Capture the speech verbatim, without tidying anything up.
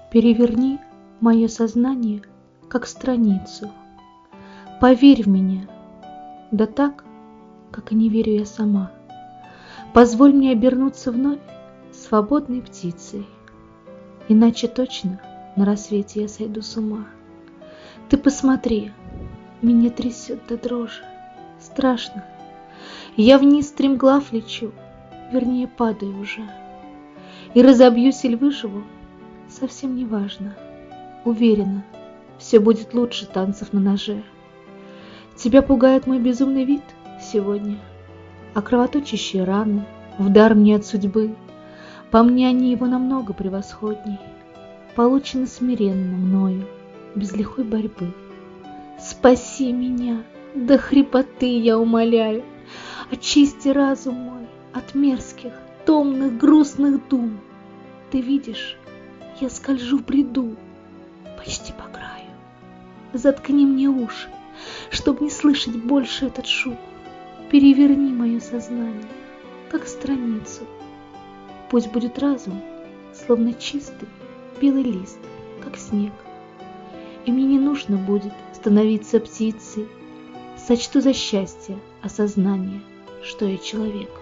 Переверни мое сознание, как страницу. Поверь в меня, да так, как и не верю я сама. Позволь мне обернуться вновь свободной птицей, иначе точно на рассвете я сойду с ума. Ты посмотри, меня трясет до дрожи, страшно. Я вниз стремглав лечу, вернее падаю уже. И разобьюсь или выживу, совсем не важно. Уверена, все будет лучше танцев на ноже. Тебя пугает мой безумный вид сегодня, а кровоточащие раны в дар мне от судьбы. По мне они его намного превосходней, получены смиренно мною, без лихой борьбы. Спаси меня, до хрипоты я умоляю, очисти разум мой от мерзких, томных, грустных дум. Ты видишь, я скольжу в бреду, почти по краю. Заткни мне уши, чтоб не слышать больше этот шум. Переверни мое сознание, как страницу. Пусть будет разум, словно чистый белый лист, как снег. И мне не нужно будет становиться птицей. Сочту за счастье осознание, что я человек.